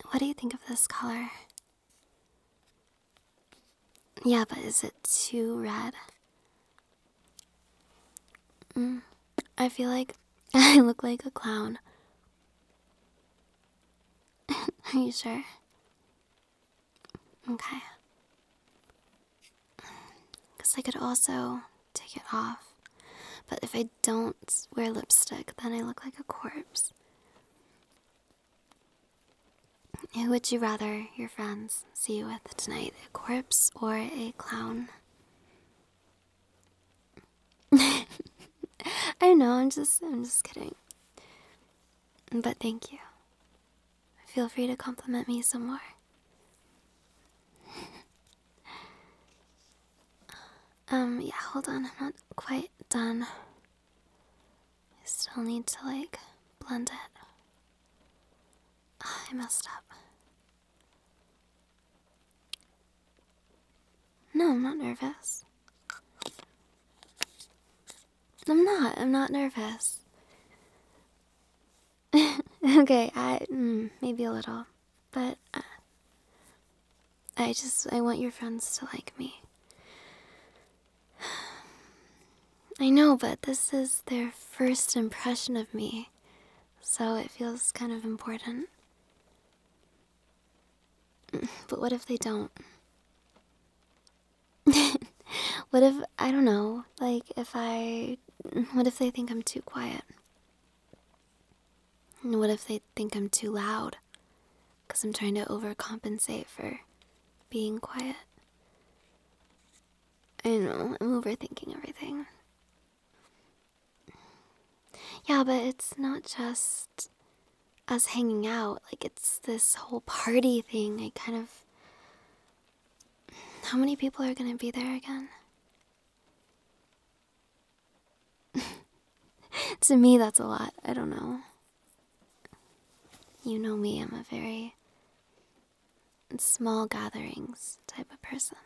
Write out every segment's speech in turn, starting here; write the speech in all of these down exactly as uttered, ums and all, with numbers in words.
What do you think of this color? Yeah, but is it too red? Mm, I feel like I look like a clown. Are you sure? Okay. Because I could also take it off. But if I don't wear lipstick, then I look like a corpse. Who would you rather your friends see you with tonight? A corpse or a clown? I know, I'm just I'm just kidding. But thank you. Feel free to compliment me some more. Um, yeah, hold on, I'm not quite done. I still need to, like, blend it. I messed up. No, I'm not nervous. I'm not, I'm not nervous. Okay, I, mm, maybe a little. But, uh, I just, I want your friends to like me. I know, but this is their first impression of me, so it feels kind of important. But what if they don't? What if, I don't know, like if I, what if they think I'm too quiet? And what if they think I'm too loud? Because I'm trying to overcompensate for being quiet. I know, I'm overthinking everything. Yeah, but it's not just us hanging out, like it's this whole party thing. I kind of, how many people are gonna be there again? To me, that's a lot. I don't know. You know me, I'm a very small gatherings type of person.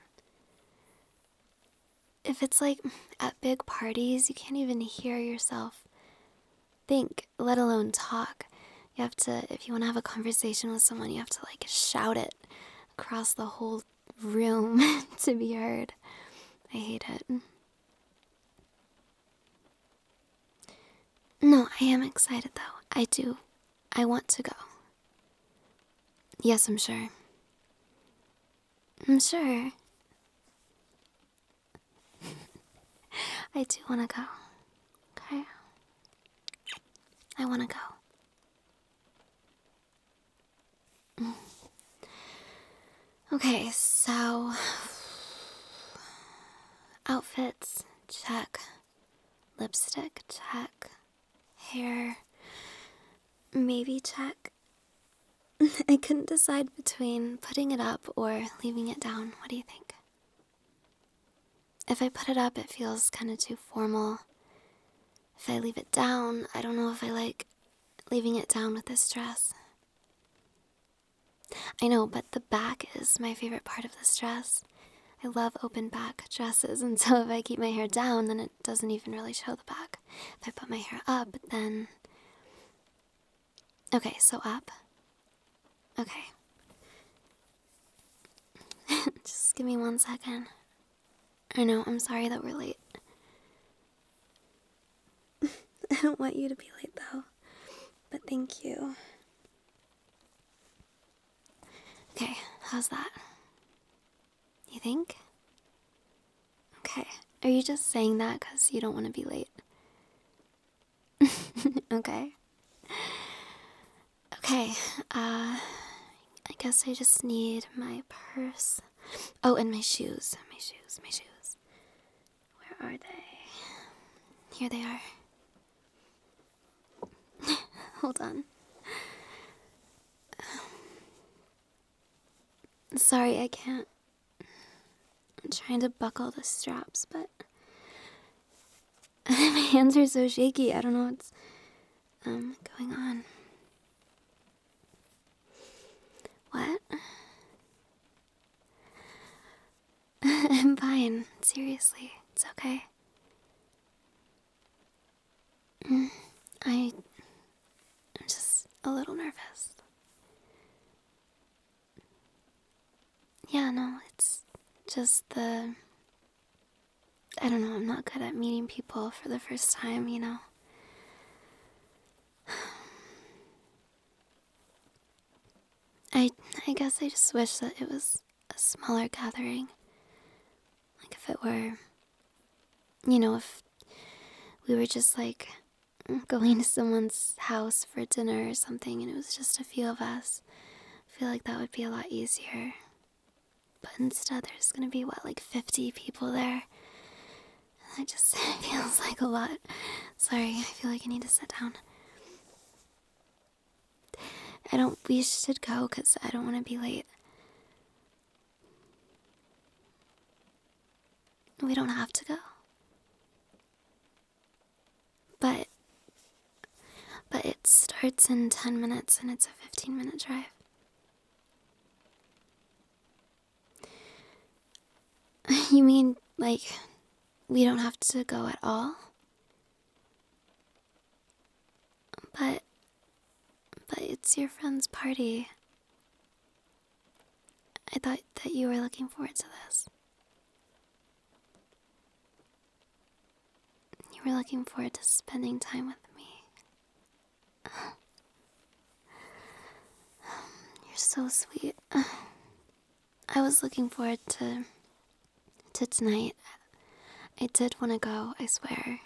If it's like at big parties, you can't even hear yourself think, let alone talk. You have to, if you want to have a conversation with someone, you have to like shout it across the whole room to be heard. I hate it. No, I am excited though. I do. I want to go. Yes, I'm sure. I'm sure. I do want to go. Okay? I want to go. Okay, so outfits, check. Lipstick, check. Hair, maybe check. I couldn't decide between putting it up or leaving it down. What do you think? If I put it up, it feels kind of too formal. If I leave it down, I don't know if I like leaving it down with this dress. I know, but the back is my favorite part of this dress. I love open back dresses, and so if I keep my hair down, then it doesn't even really show the back. If I put my hair up, then... Okay, so up. Okay. Just give me one second. I know, I'm sorry that we're late. I don't want you to be late though, but thank you. Okay, how's that? You think? Okay, are you just saying that because you don't want to be late? Okay. Okay, uh, I guess I just need my purse. Oh, and my shoes, my shoes, my shoes. Where are they? Here they are. Hold on. Sorry, I can't. I'm trying to buckle the straps, but my hands are so shaky. I don't know what's um going on. What? I'm fine. Seriously, it's okay. Mm, I, I'm just a little nervous. Yeah, no, it's just the. I don't know, I'm not good at meeting people for the first time, you know? I, I guess I just wish that it was a smaller gathering. Like if it were, you know, if we were just like going to someone's house for dinner or something and it was just a few of us. I feel like that would be a lot easier. But instead, there's gonna be, what, like fifty people there? That just feels like a lot. Sorry, I feel like I need to sit down. I don't, we should go because I don't want to be late. We don't have to go. But, but it starts in ten minutes and it's a fifteen minute drive. You mean, like, we don't have to go at all? But, but it's your friend's party. I thought that you were looking forward to this. You were looking forward to spending time with me. You're so sweet. I was looking forward to to tonight. I did want to go, I swear.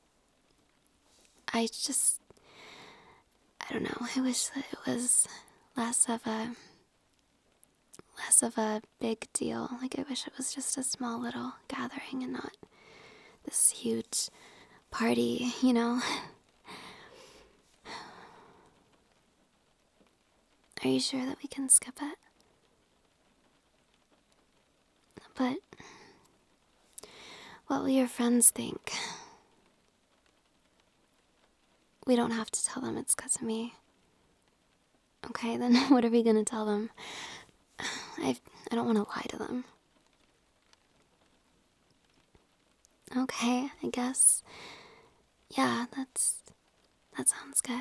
I just, I don't know, I wish that it was less of a, less of a big deal. Like, I wish it was just a small little gathering and not this huge party, you know? Are you sure that we can skip it? But what will your friends think? We don't have to tell them it's because of me. Okay, then what are we gonna tell them? I I don't want to lie to them. Okay, I guess. Yeah, that's that sounds good.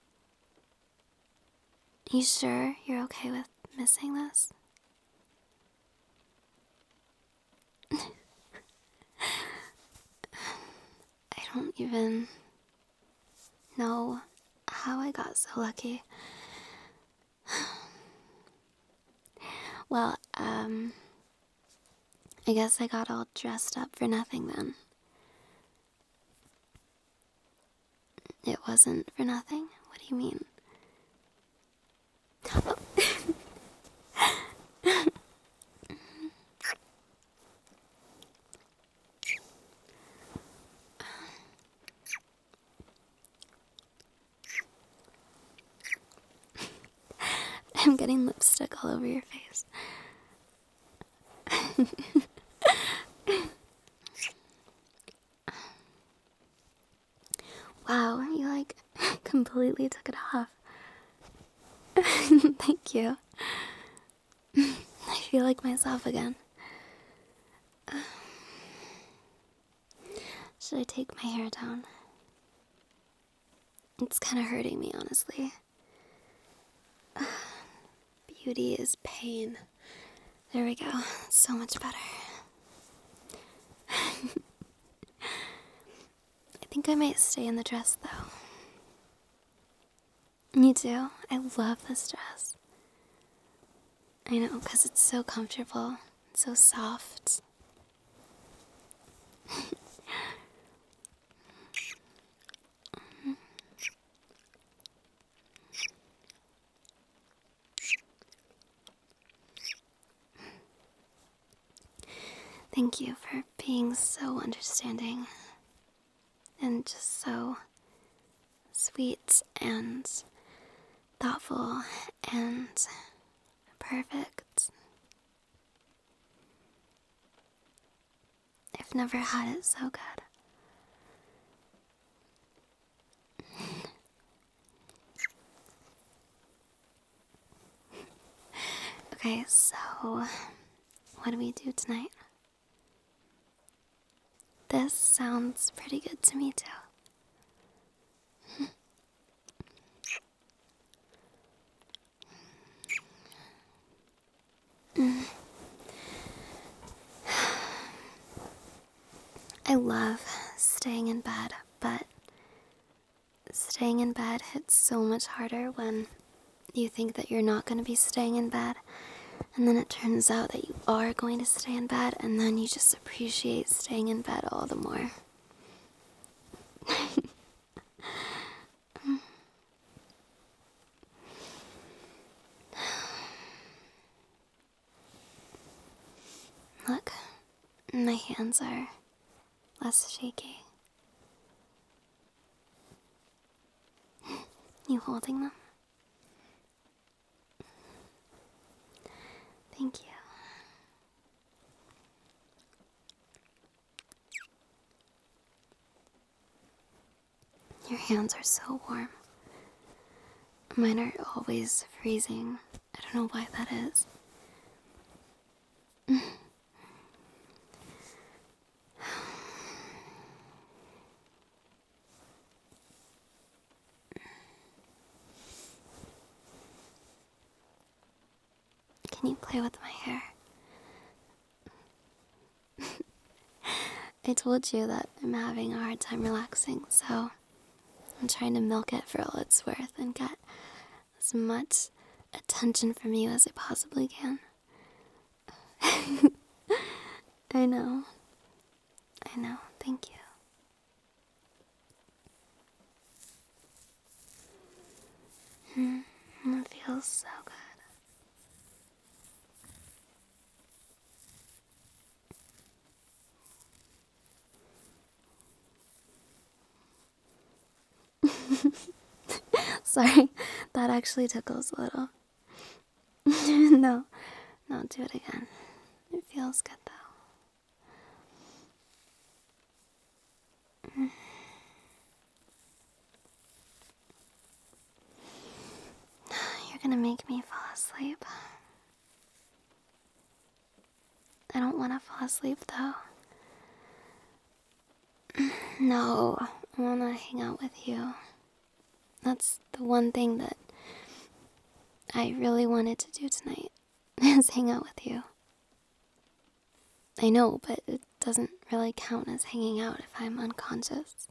You sure you're okay with missing this? I don't even know how I got so lucky. Well, um, I guess I got all dressed up for nothing then. It wasn't for nothing? What do you mean? I'm getting lipstick all over your face. Wow, you like completely took it off. Thank you. I feel like myself again. Should I take my hair down? It's kind of hurting me, honestly. Beauty is pain. There we go. So much better. I think I might stay in the dress, though. Me too. I love this dress. I know, because it's so comfortable, so soft. Thank you for being so understanding and just so sweet and thoughtful and perfect. I've never had it so good. Okay, so what do we do tonight? This sounds pretty good to me, too. I love staying in bed, but staying in bed hits so much harder when you think that you're not going to be staying in bed, and then it turns out that you are going to stay in bed, and then you just appreciate staying in bed all the more. Look, my hands are less shaky. You holding them? Thank you. Your hands are so warm. Mine are always freezing. I don't know why that is. Can you play with my hair? I told you that I'm having a hard time relaxing, so I'm trying to milk it for all it's worth and get as much attention from you as I possibly can. I know. I know. Thank you. Mm, it feels so good. Sorry, that actually tickles a little. No, no, do it again. It feels good though. You're gonna make me fall asleep. I don't want to fall asleep though. No, I want to hang out with you. That's the one thing that I really wanted to do tonight, is hang out with you. I know, but it doesn't really count as hanging out if I'm unconscious.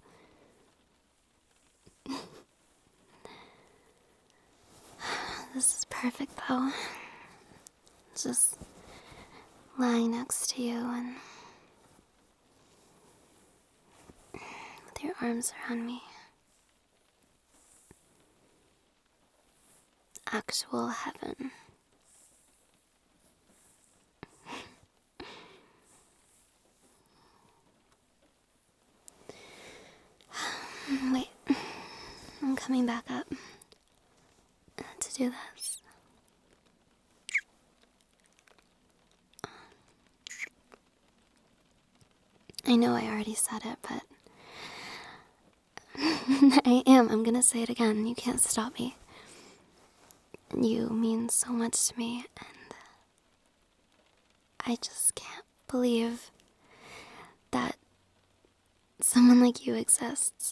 This is perfect though. Just lying next to you and with your arms around me. Actual heaven. Wait, I'm coming back up to do this. I know I already said it, but I am. I'm gonna say it again. You can't stop me. You mean so much to me, and I just can't believe that someone like you exists.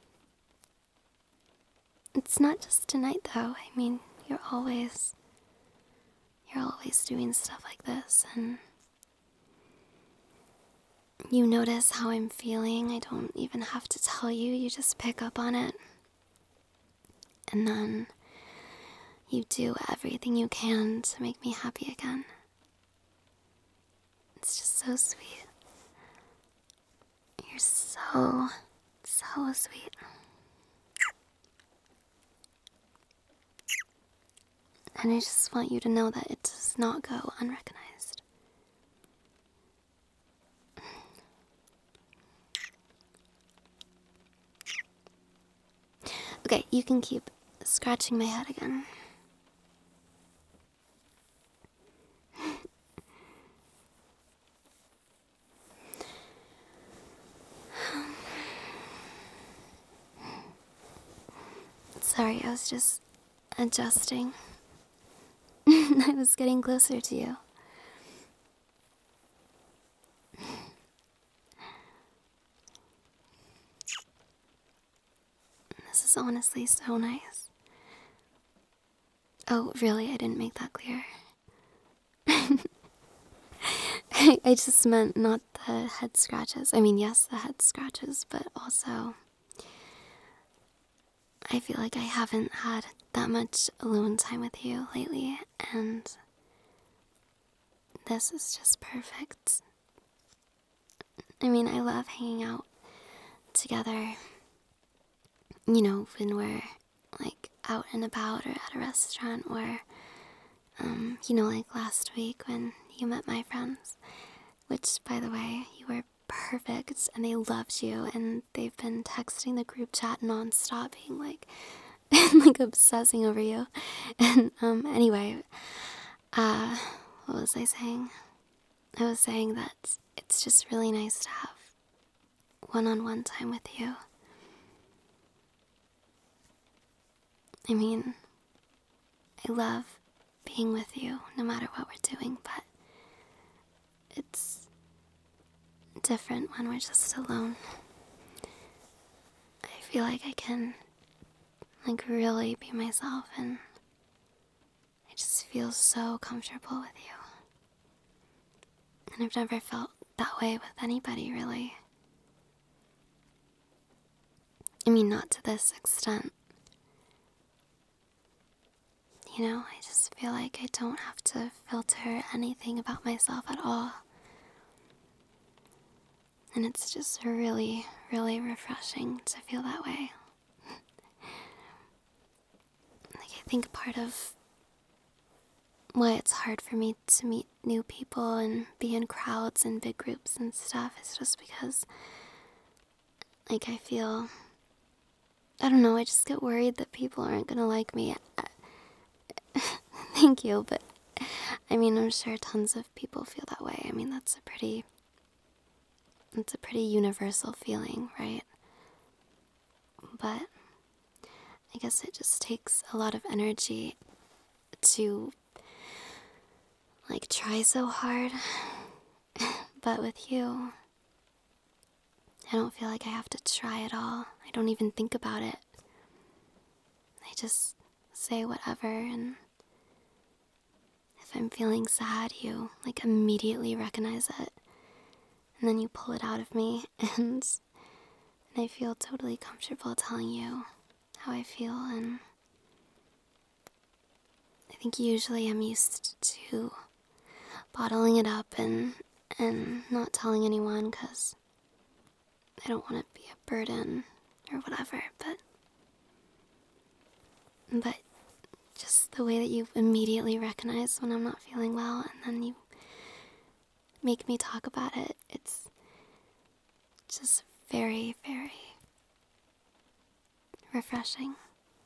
It's not just tonight, though. I mean, you're always, you're always doing stuff like this, and you notice how I'm feeling. I don't even have to tell you. You just pick up on it. And then you do everything you can to make me happy again. It's just so sweet. You're so, so sweet. And I just want you to know that it does not go unrecognized. Okay, you can keep scratching my head again. Sorry, I was just adjusting. I was getting closer to you. This is honestly so nice. Oh, really? I didn't make that clear. I, I just meant not the head scratches. I mean, yes, the head scratches, but also I feel like I haven't had that much alone time with you lately, and this is just perfect. I mean, I love hanging out together, you know, when we're like out and about or at a restaurant, or, um, you know, like last week when you met my friends, which, by the way, you were perfect and they loved you, and they've been texting the group chat nonstop, being like, like obsessing over you. And, um, anyway, uh, what was I saying? I was saying that it's just really nice to have one-on-one time with you. I mean, I love being with you no matter what we're doing, but it's different when we're just alone. I feel like I can, like, really be myself, and I just feel so comfortable with you. And I've never felt that way with anybody, really. I mean, not to this extent. You know, I just feel like I don't have to filter anything about myself at all. And it's just really, really refreshing to feel that way. Like, I think part of why it's hard for me to meet new people and be in crowds and big groups and stuff is just because, like, I feel, I don't know, I just get worried that people aren't gonna like me. Thank you, but I mean, I'm sure tons of people feel that way. I mean, that's a pretty, it's a pretty universal feeling, right? But I guess it just takes a lot of energy to, like, try so hard. But with you, I don't feel like I have to try at all. I don't even think about it. I just say whatever, and if I'm feeling sad, you, like, immediately recognize it. And then you pull it out of me, and, and I feel totally comfortable telling you how I feel, and I think usually I'm used to bottling it up and and not telling anyone because I don't want to be a burden or whatever, but but just the way that you immediately recognize when I'm not feeling well, and then you make me talk about it, it's just very, very refreshing.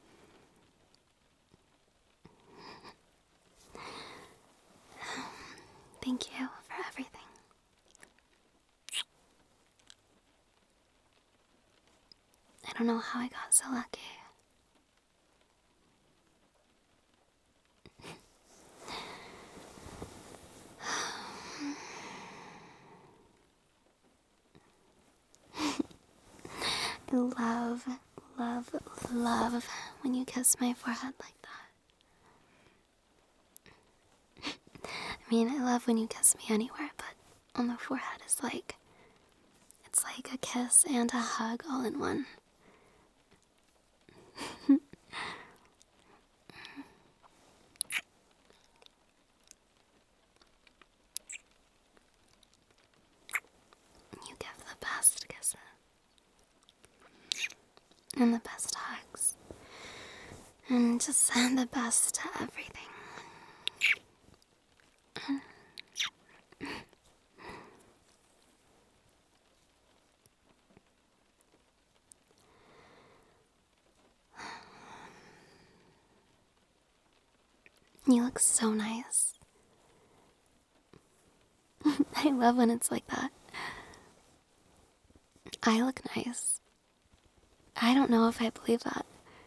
Thank you for everything. I don't know how I got so lucky. I love, love, love when you kiss my forehead like that. I mean, I love when you kiss me anywhere, but on the forehead is like, it's like a kiss and a hug all in one. You give the best kisses and the best hugs and just the best to everything. You look so nice. I love when it's like that. I look nice. I don't know if I believe that.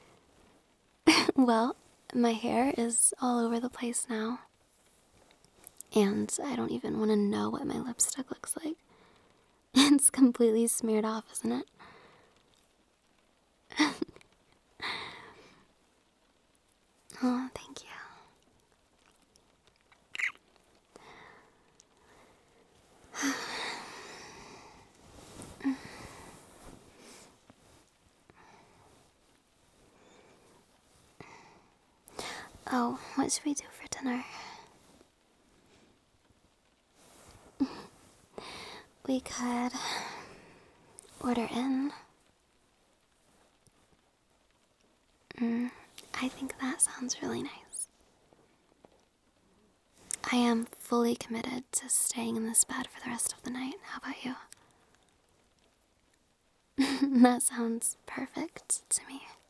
Well, my hair is all over the place now. And I don't even want to know what my lipstick looks like. It's completely smeared off, isn't it? Oh, thank you. Oh, what should we do for dinner? We could order in. Mm, I think that sounds really nice. I am fully committed to staying in this bed for the rest of the night. How about you? That sounds perfect to me.